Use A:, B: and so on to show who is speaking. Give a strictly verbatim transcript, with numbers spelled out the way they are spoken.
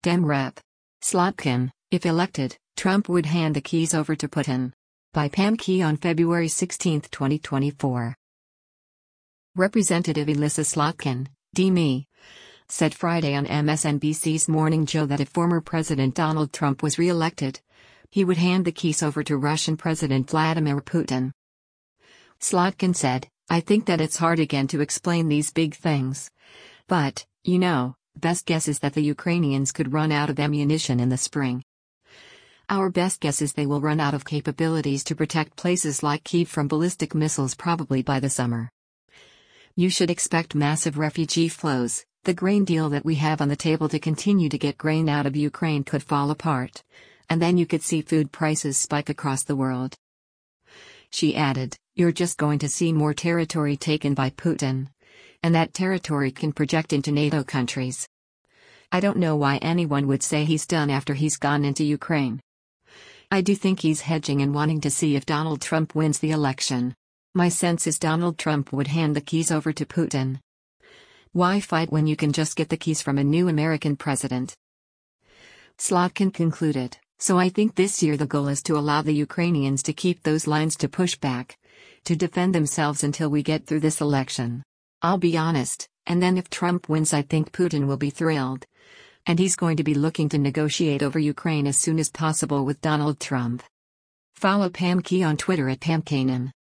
A: Dem Rep. Slotkin, if elected, Trump would hand the keys over to Putin. By Pam Key on February sixteenth, twenty twenty-four. Representative Elissa Slotkin, D M E, said Friday on M S N B C's Morning Joe that if former President Donald Trump was re-elected, he would hand the keys over to Russian President Vladimir Putin. Slotkin said, "I think that it's hard again to explain these big things. But, you know, best guess is that the Ukrainians could run out of ammunition in the spring. Our best guess is they will run out of capabilities to protect places like Kyiv from ballistic missiles probably by the summer. You should expect massive refugee flows. The grain deal that we have on the table to continue to get grain out of Ukraine could fall apart. And then you could see food prices spike across the world." She added, "You're just going to see more territory taken by Putin. And that territory can project into NATO countries. I don't know why anyone would say he's done after he's gone into Ukraine. I do think he's hedging and wanting to see if Donald Trump wins the election. My sense is Donald Trump would hand the keys over to Putin. Why fight when you can just get the keys from a new American president?" Slotkin concluded, "So I think this year the goal is to allow the Ukrainians to keep those lines to push back, to defend themselves until we get through this election. I'll be honest, and then if Trump wins I think Putin will be thrilled. And he's going to be looking to negotiate over Ukraine as soon as possible with Donald Trump." Follow Pam Key on Twitter at Pam Kanan.